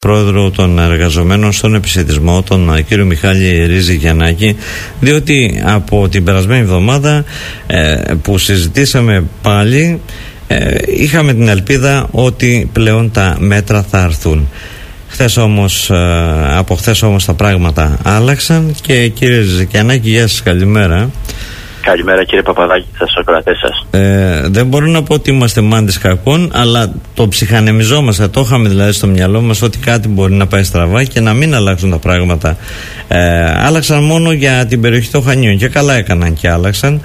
πρόεδρο των εργαζομένων στον επισιτισμό, τον κύριο Μιχάλη Ριζικιανάκη, διότι από την περασμένη εβδομάδα που συζητήσαμε πάλι είχαμε την ελπίδα ότι πλέον τα μέτρα θα έρθουν. Από χθες όμως τα πράγματα άλλαξαν και κύριε Ριζικιανάκη, γεια σας, καλημέρα. Καλημέρα κύριε Παπαδάκη, σας ακροατές σας. Δεν μπορώ να πω ότι είμαστε μάντες κακών, αλλά το ψυχανεμιζόμαστε, το είχαμε δηλαδή στο μυαλό μας ότι κάτι μπορεί να πάει στραβά και να μην αλλάξουν τα πράγματα. Άλλαξαν μόνο για την περιοχή των Χανίων και καλά έκαναν και άλλαξαν.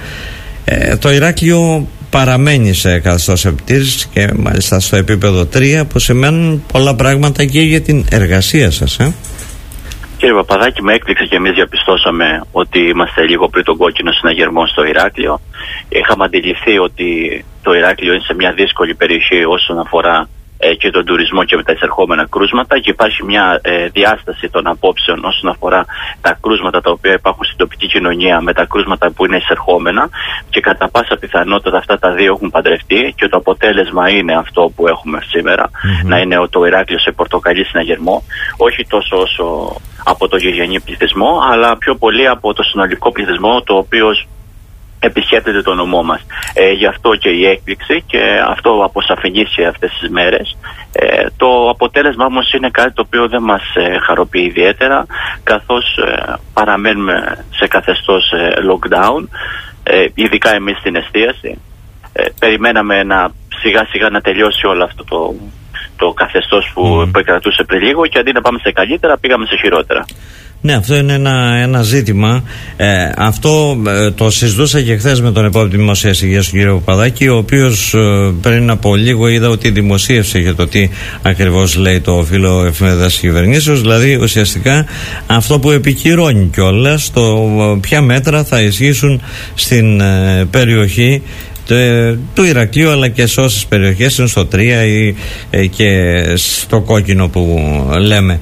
Το Ηράκλειο παραμένει σε καθεστώς επιτήρησης και μάλιστα στο επίπεδο 3, που σημαίνουν πολλά πράγματα και για την εργασία σας. Κύριε Παπαδάκη, με έκπληξε και εμείς διαπιστώσαμε ότι είμαστε λίγο πριν τον κόκκινο συναγερμό στο Ηράκλειο. Είχαμε αντιληφθεί ότι το Ηράκλειο είναι σε μια δύσκολη περιοχή όσον αφορά και τον τουρισμό και με τα εισερχόμενα κρούσματα, και υπάρχει μια διάσταση των απόψεων όσον αφορά τα κρούσματα τα οποία υπάρχουν στην τοπική κοινωνία με τα κρούσματα που είναι εισερχόμενα, και κατά πάσα πιθανότητα αυτά τα δύο έχουν παντρευτεί και το αποτέλεσμα είναι αυτό που έχουμε σήμερα, να είναι το Ηράκλειο σε πορτοκαλί συναγερμό, όχι τόσο όσο από το γηγενή πληθυσμό, αλλά πιο πολύ από το συνολικό πληθυσμό, το οποίο επισκέπτεται το νομό μας. Γι' αυτό και η έκπληξη, και αυτό αποσαφηνίστηκε αυτές τις μέρες. Το αποτέλεσμα όμως είναι κάτι το οποίο δεν μας χαροποιεί ιδιαίτερα, καθώς παραμένουμε σε καθεστώς lockdown, ειδικά εμείς στην εστίαση. Περιμέναμε σιγά σιγά να τελειώσει όλο αυτό το καθεστώς που επικρατούσε πριν λίγο, και αντί να πάμε σε καλύτερα πήγαμε σε χειρότερα. Ναι, αυτό είναι ένα ζήτημα. Αυτό το συζητούσα και χθες με τον επόπτη Δημοσίας Υγείας, τον κύριο Παπαδάκη, ο οποίος πριν από λίγο είδα ότι δημοσίευσε για το τι ακριβώς λέει το φύλλο εφημερίδας κυβερνήσεως, δηλαδή ουσιαστικά αυτό που επικυρώνει κιόλας, το ποια μέτρα θα ισχύσουν στην περιοχή του Ηρακλείου, αλλά και σε όσες περιοχές είναι στο 3 ή και στο κόκκινο που λέμε.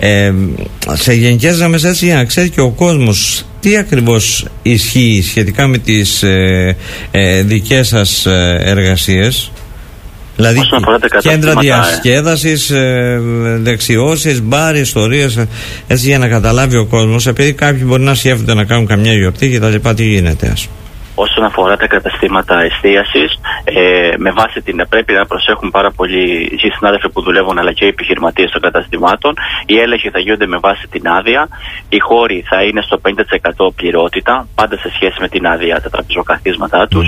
Σε γενικές γραμμές, έτσι, για να ξέρει και ο κόσμος τι ακριβώς ισχύει σχετικά με τις δικές σας εργασίες, δηλαδή κέντρα διασκέδασης, δεξιώσεις, μπάρ, ιστορίες, έτσι, για να καταλάβει ο κόσμος, επειδή κάποιοι μπορεί να σκέφτονται να κάνουν καμιά γιορτή και τα λοιπά, τι γίνεται, ας πούμε. Όσον αφορά τα καταστήματα εστίασης, με βάση πρέπει να προσέχουν πάρα πολύ οι συνάδελφοι που δουλεύουν, αλλά και οι επιχειρηματίες των καταστημάτων. Οι έλεγχοι θα γίνονται με βάση την άδεια. Οι χώροι θα είναι στο 50% πληρότητα, πάντα σε σχέση με την άδεια, τα τραπεζοκαθίσματά τους.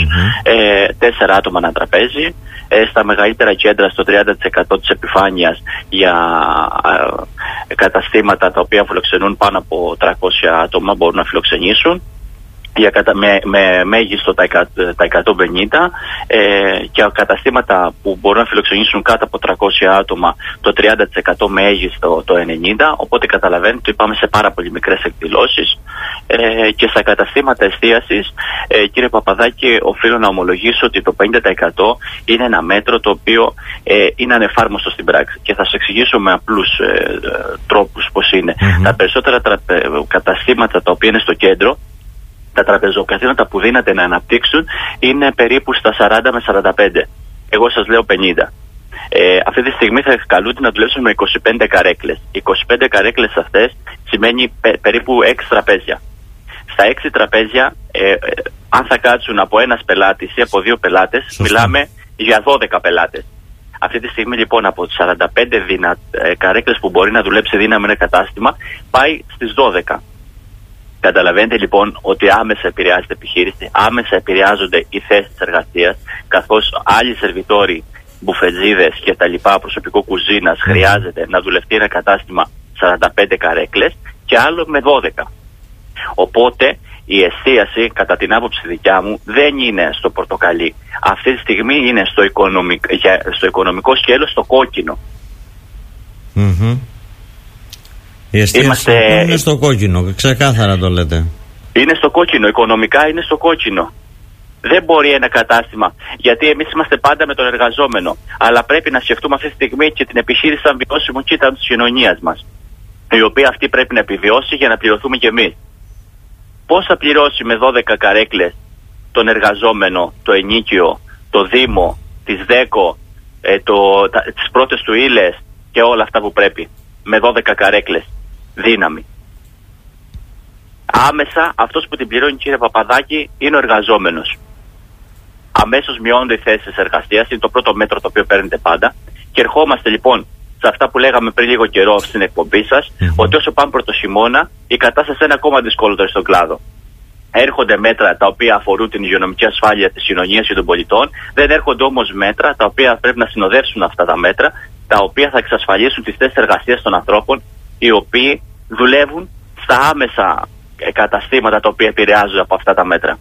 4 άτομα ένα τραπέζι. Στα μεγαλύτερα κέντρα στο 30% της επιφάνειας για καταστήματα τα οποία φιλοξενούν πάνω από 300 άτομα μπορούν να φιλοξενήσουν. Με μέγιστο τα 150, και καταστήματα που μπορούν να φιλοξενήσουν κάτω από 300 άτομα το 30%, μέγιστο το 90%, οπότε καταλαβαίνετε ότι πάμε σε πάρα πολύ μικρές εκδηλώσεις. Και στα καταστήματα εστίασης, κύριε Παπαδάκη, οφείλω να ομολογήσω ότι το 50% είναι ένα μέτρο το οποίο είναι ανεφάρμοστο στην πράξη, και θα σας εξηγήσω με απλούς τρόπους πώς είναι. Τα περισσότερα καταστήματα τα οποία είναι στο κέντρο, τα τραπεζοκαθίσματα που δύναται να αναπτύξουν είναι περίπου στα 40 με 45. Εγώ σας λέω 50. Αυτή τη στιγμή θα καλούνται να δουλέψουν με 25 καρέκλες. 25 καρέκλες αυτές σημαίνει περίπου 6 τραπέζια. Στα 6 τραπέζια, αν θα κάτσουν από ένας πελάτης ή από 2 πελάτες, μιλάμε για 12 πελάτες. Αυτή τη στιγμή λοιπόν από τις 45 καρέκλες που μπορεί να δουλέψει δύναμη ένα κατάστημα, πάει στις 12. Καταλαβαίνετε λοιπόν ότι άμεσα επηρεάζεται η επιχείρηση, άμεσα επηρεάζονται οι θέσεις εργασίας, καθώς άλλοι σερβιτόροι, μπουφετζίδες και τα λοιπά, προσωπικό κουζίνας, χρειάζεται να δουλευτεί ένα κατάστημα 45 καρέκλες και άλλο με 12. Οπότε η εστίαση, κατά την άποψη δικιά μου, δεν είναι στο πορτοκαλί. Αυτή τη στιγμή είναι στο οικονομικό σκέλος, στο κόκκινο. Η εστίαση είναι στο κόκκινο, ξεκάθαρα το λέτε. Είναι στο κόκκινο, οικονομικά είναι στο κόκκινο. Δεν μπορεί ένα κατάστημα, γιατί εμείς είμαστε πάντα με τον εργαζόμενο, αλλά πρέπει να σκεφτούμε αυτή τη στιγμή και την επιχείρηση σαν βιώσιμο κοίταγμα της κοινωνίας μας, η οποία αυτή πρέπει να επιβιώσει για να πληρωθούμε κι εμείς. Πώς θα πληρώσει με 12 καρέκλες τον εργαζόμενο, το ενίκιο, το δήμο, τις ΔΕΚΟ, τις πρώτες του ύλες και όλα αυτά που πρέπει? με 12 καρέκλες δύναμη. Άμεσα αυτός που την πληρώνει, κύριε Παπαδάκη, είναι ο εργαζόμενος. Αμέσως μειώνονται οι θέσεις εργασίας, είναι το πρώτο μέτρο το οποίο παίρνετε πάντα. Και ερχόμαστε λοιπόν σε αυτά που λέγαμε πριν λίγο καιρό στην εκπομπή σας, ότι όσο πάμε προς το χειμώνα, η κατάσταση είναι ακόμα δυσκολότερη στον κλάδο. Έρχονται μέτρα τα οποία αφορούν την υγειονομική ασφάλεια της κοινωνίας και των πολιτών, δεν έρχονται όμως μέτρα τα οποία πρέπει να συνοδεύσουν αυτά τα μέτρα, τα οποία θα εξασφαλίσουν τις θέσεις εργασίας των ανθρώπων, οι οποίοι δουλεύουν στα άμεσα καταστήματα τα οποία επηρεάζονται από αυτά τα μέτρα.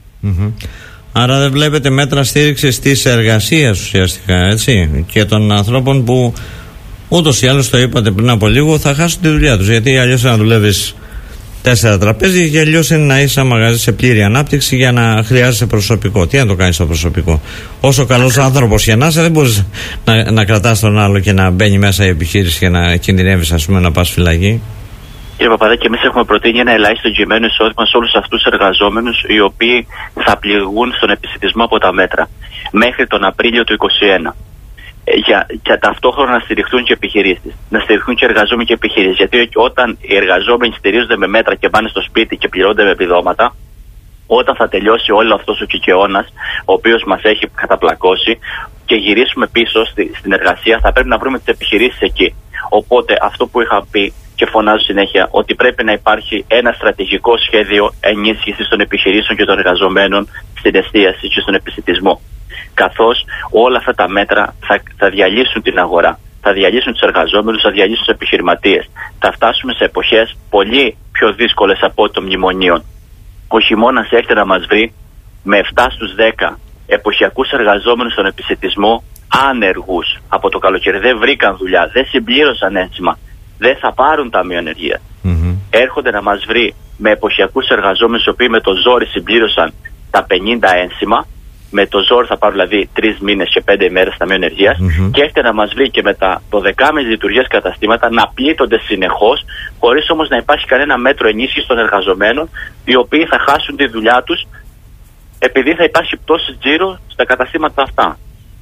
Άρα δεν βλέπετε μέτρα στήριξης της εργασίας ουσιαστικά, έτσι, και των ανθρώπων που ούτως ή άλλως, το είπατε πριν από λίγο, θα χάσουν τη δουλειά τους, γιατί αλλιώς να δουλεύεις 4 τραπέζια και αλλιώς είναι να είσαι μαγαζί σε πλήρη ανάπτυξη για να χρειάζεσαι προσωπικό. Τι να το κάνεις το προσωπικό? Όσο καλός άνθρωπος και να είσαι, δεν μπορείς να κρατάς τον άλλο και να μπαίνει μέσα η επιχείρηση και να κινδυνεύεις, ας πούμε, να πας φυλακή. Κύριε Παπαδάκη, εμείς έχουμε προτείνει ένα ελάχιστο εγγυημένο εισόδημα σε όλους αυτούς τους εργαζόμενους, οι οποίοι θα πληγούν στον επισιτισμό από τα μέτρα μέχρι τον Απρίλιο του 2021. Για ταυτόχρονα να στηριχθούν και επιχειρήσεις, να στηριχθούν και εργαζόμενοι και επιχειρήσεις. Γιατί όταν οι εργαζόμενοι στηρίζονται με μέτρα και πάνε στο σπίτι και πληρώνονται με επιδόματα, όταν θα τελειώσει όλο αυτός ο κικαιώνας, ο οποίος μας έχει καταπλακώσει, και γυρίσουμε πίσω στην εργασία, θα πρέπει να βρούμε τις επιχειρήσεις εκεί. Οπότε αυτό που είχα πει και φωνάζω συνέχεια, ότι πρέπει να υπάρχει ένα στρατηγικό σχέδιο ενίσχυσης των επιχειρήσεων και των εργαζομένων στην εστίαση και στον επισιτισμό. Καθώς όλα αυτά τα μέτρα θα διαλύσουν την αγορά, θα διαλύσουν τους εργαζόμενους, θα διαλύσουν τους επιχειρηματίες. Θα φτάσουμε σε εποχές πολύ πιο δύσκολες από των μνημονίων. Ο χειμώνας έρχεται να μας βρει με 7 στους 10 εποχιακούς εργαζόμενους στον επισιτισμό άνεργους από το καλοκαίρι. Δεν βρήκαν δουλειά, δεν συμπλήρωσαν ένσημα, δεν θα πάρουν ταμείο ενεργείας. Έρχονται να μας βρει με εποχιακούς εργαζόμενους, οι οποίοι με το ζόρι συμπλήρωσαν τα 50 ένσημα. Με το ζόρι θα πάρουν δηλαδή 3 μήνες και 5 ημέρες ταμείο ενεργείας, και έρχεται να μας βρει και με τα 12 λειτουργίες καταστήματα να πλήττονται συνεχώς, χωρίς όμως να υπάρχει κανένα μέτρο ενίσχυσης των εργαζομένων, οι οποίοι θα χάσουν τη δουλειά τους επειδή θα υπάρχει πτώση τζίρου στα καταστήματα αυτά.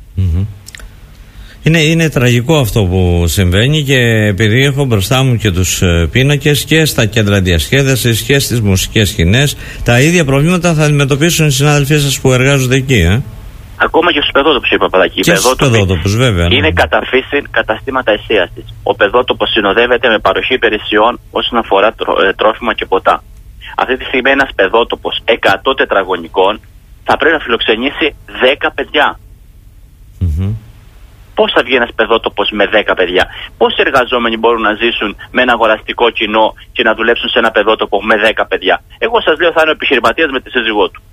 Είναι τραγικό αυτό που συμβαίνει, και επειδή έχω μπροστά μου και τους πίνακες και στα κέντρα διασκέδασης και στις μουσικές σκηνές, τα ίδια προβλήματα θα αντιμετωπίσουν οι συνάδελφοί σας που εργάζονται εκεί. Ακόμα και στους παιδότοπους, κύριε Παπαδάκη. Και στους παιδότοπους, βέβαια. Είναι κατά φύση καταστήματα εστίασης. Ο παιδότοπος συνοδεύεται με παροχή υπηρεσιών όσον αφορά τρόφιμα και ποτά. Αυτή τη στιγμή ένας παιδότοπος 100 τετραγωνικών θα πρέπει να φιλοξενήσει 10 παιδιά. Πώς θα βγει ένας παιδότοπος με 10 παιδιά? Πόσοι εργαζόμενοι μπορούν να ζήσουν με ένα αγοραστικό κοινό και να δουλέψουν σε ένα παιδότοπο με 10 παιδιά? Εγώ σας λέω, θα είναι ο επιχειρηματίας με τη σύζυγό του.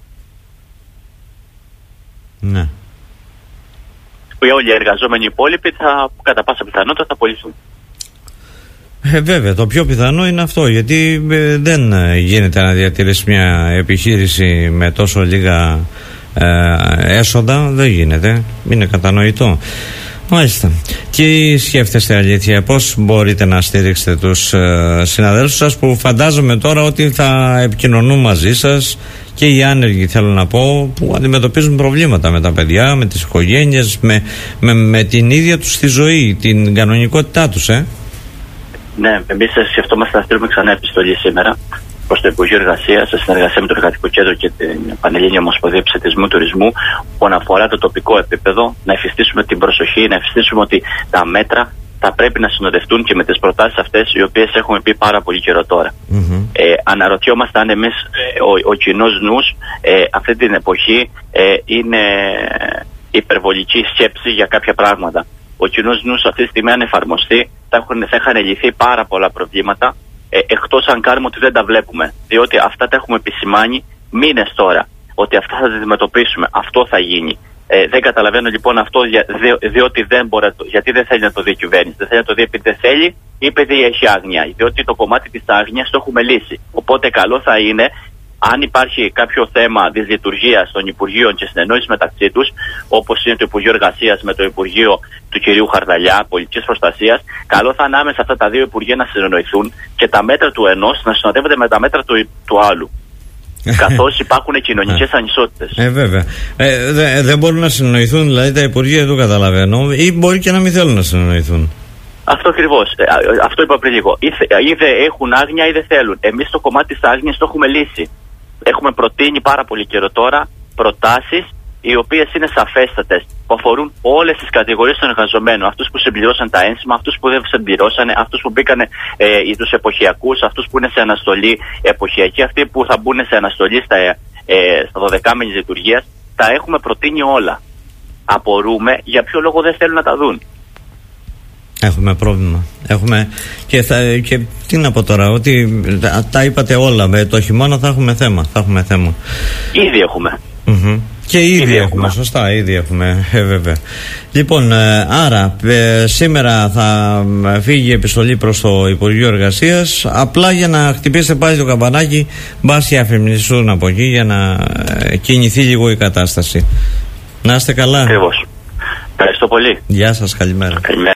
Ναι. Που όλοι οι εργαζόμενοι υπόλοιποι κατά πάσα πιθανότητα θα απολυθούν. Βέβαια, το πιο πιθανό είναι αυτό, γιατί δεν γίνεται να διατηρήσει μια επιχείρηση με τόσο λίγα έσοδα. Δεν γίνεται, είναι κατανοητό. Μάλιστα. Τι σκέφτεστε, αλήθεια, πώς μπορείτε να στηρίξετε τους συναδέλφους σας, που φαντάζομαι τώρα ότι θα επικοινωνούν μαζί σας, και οι άνεργοι, θέλω να πω, που αντιμετωπίζουν προβλήματα με τα παιδιά, με τις οικογένειες, με την ίδια τους τη ζωή, την κανονικότητά τους, Ναι, εμείς σκεφτόμαστε να στείλουμε ξανά επιστολή σήμερα προς το Υπουργείο Εργασίας, σε συνεργασία με το Εργατικό Κέντρο και την Πανελλήνια Ομοσπονδία Επισιτισμού Τουρισμού, που αναφορά το τοπικό επίπεδο, να εφιστήσουμε την προσοχή, να εφιστήσουμε ότι τα μέτρα θα πρέπει να συνοδευτούν και με τις προτάσεις αυτές, οι οποίες έχουμε πει πάρα πολύ καιρό τώρα. Αναρωτιόμαστε αν εμείς ο κοινός νους αυτή την εποχή είναι υπερβολική σκέψη για κάποια πράγματα. Ο κοινός νους αυτή τη στιγμή, αν εφαρμοστεί, θα είχαν λυθεί πάρα πολλά προβλήματα, εκτός αν κάνουμε ότι δεν τα βλέπουμε. Διότι αυτά τα έχουμε επισημάνει μήνες τώρα, ότι αυτά θα τα αντιμετωπίσουμε, αυτό θα γίνει. Δεν καταλαβαίνω λοιπόν αυτό, διότι γιατί δεν θέλει να το δει η κυβέρνηση. Δεν θέλει να το δει επειδή δεν θέλει ή επειδή έχει άγνοια. Διότι το κομμάτι της άγνοιας το έχουμε λύσει. Οπότε καλό θα είναι, αν υπάρχει κάποιο θέμα δυσλειτουργίας των Υπουργείων και συνεννόηση μεταξύ τους, όπως είναι το Υπουργείο Εργασίας με το Υπουργείο του κυρίου Χαρδαλιά, Πολιτικής Προστασίας, καλό θα είναι άμεσα αυτά τα δύο Υπουργεία να συνεννοηθούν και τα μέτρα του ενός να συνοδεύονται με τα μέτρα του άλλου. Καθώς υπάρχουν κοινωνικές ανισότητες. Βέβαια. Δεν μπορούν να συνεννοηθούν, δηλαδή τα Υπουργεία, δεν το καταλαβαίνω, ή μπορεί και να μην θέλουν να συνεννοηθούν. Αυτό ακριβώς. Αυτό είπα πριν λίγο. Είτε έχουν άγνοια ή δεν θέλουν. Εμείς το κομμάτι της άγνοιας το έχουμε λύσει. Έχουμε προτείνει πάρα πολύ καιρό τώρα προτάσεις οι οποίες είναι σαφέστατες, που αφορούν όλες τις κατηγορίες των εργαζομένων. Αυτούς που συμπληρώσαν τα ένσημα, αυτούς που δεν συμπληρώσανε, αυτούς που μπήκαν τους εποχιακούς, αυτούς που είναι σε αναστολή εποχιακή, αυτοί που θα μπουν σε αναστολή στα 12 μήνες λειτουργίας. Τα έχουμε προτείνει όλα. Απορούμε για ποιο λόγο δεν θέλουν να τα δουν. Έχουμε πρόβλημα. Και τι να πω τώρα, ότι τα είπατε όλα. Με το χειμώνα θα έχουμε θέμα. Ήδη έχουμε. Και ήδη έχουμε, σωστά, ήδη έχουμε, βέβαια. Λοιπόν, άρα σήμερα θα φύγει η επιστολή προς το Υπουργείο Εργασίας, απλά για να χτυπήσετε πάλι το καμπανάκι, μπας και αφημνιστούν από εκεί για να κινηθεί λίγο η κατάσταση. Να είστε καλά. Ακριβώς. Ευχαριστώ πολύ. Γεια σας, καλημέρα.